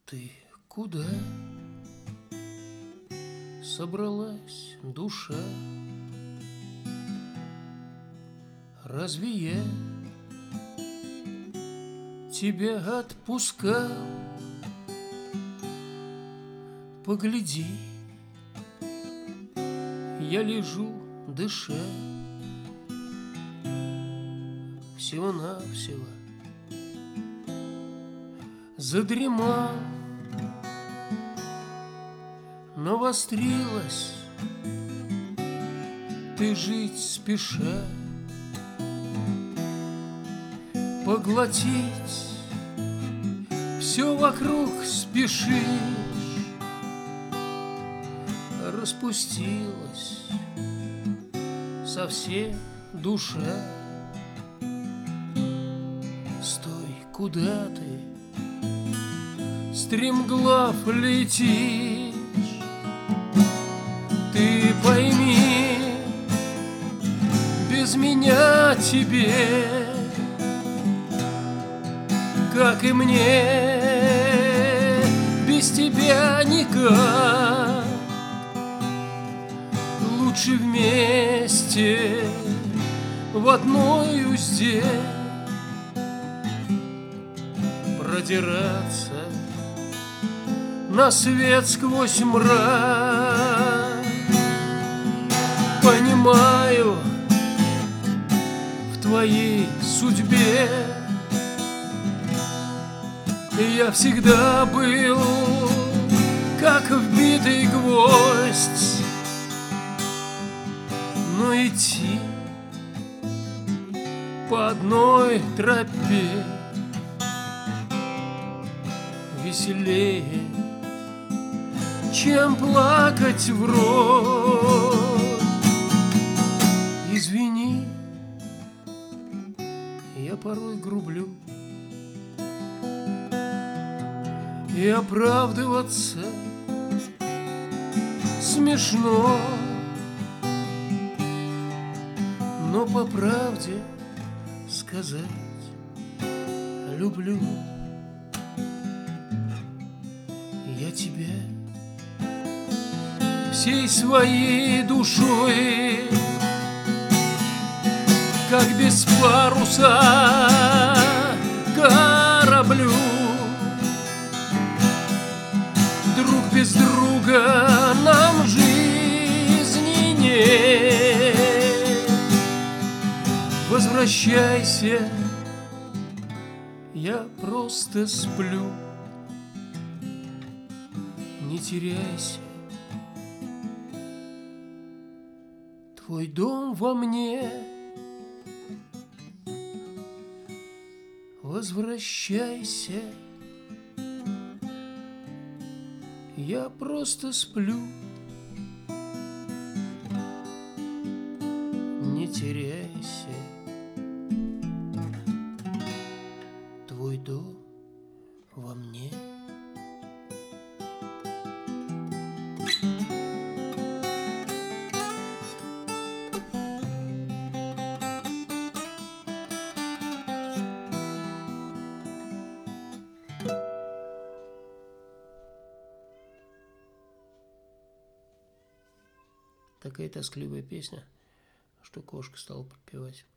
Ты куда собралась, душа? Разве я тебя отпускал? Погляди, я лежу, дыша, всего-навсего задремал. Навострилась ты жить спеша, поглотить все вокруг спешишь. Распустилась совсем душа. Стой, куда ты стремглав летишь? Ты пойми, без меня тебе, как и мне, без тебя никак. Лучше вместе в одной узде продираться на свет сквозь мрак. Понимаю, в твоей судьбе я всегда был как вбитый гвоздь, но идти по одной тропе веселее, чем плакать врозь. Извини, я порой грублю, и оправдываться смешно, но по правде сказать люблю я тебя всей своей душой, как без паруса кораблю. Друг без друга нам жизни нет. Возвращайся, я просто сплю. Не теряйся, твой дом во мне. Возвращайся, я просто сплю. Не теряйся, твой дом во мне. Такая тоскливая песня, что кошка стала подпевать.